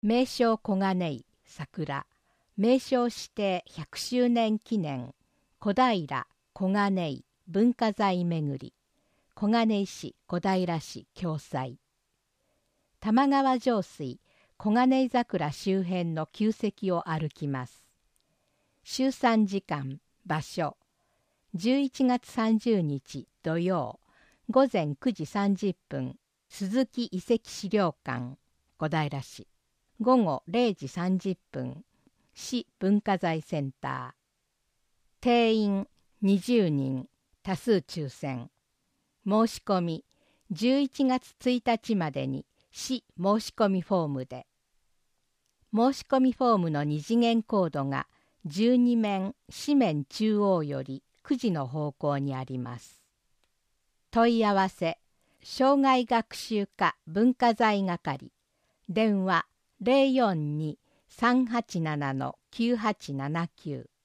名勝小金井桜名勝指定100周年記念小平小金井文化財めぐり小金井市小平市共催玉川上水小金井桜周辺の旧跡を歩きます。終参時間場所11月30日土曜午前9時30分鈴木遺跡資料館小平市午後0時30分市文化財センター定員20人多数抽選申し込み11月1日までに市申し込みフォームで申し込みフォームの二次元コードが12面四面中央より9時の方向にあります。問い合わせ障害学習課文化財係電話 042-387-9879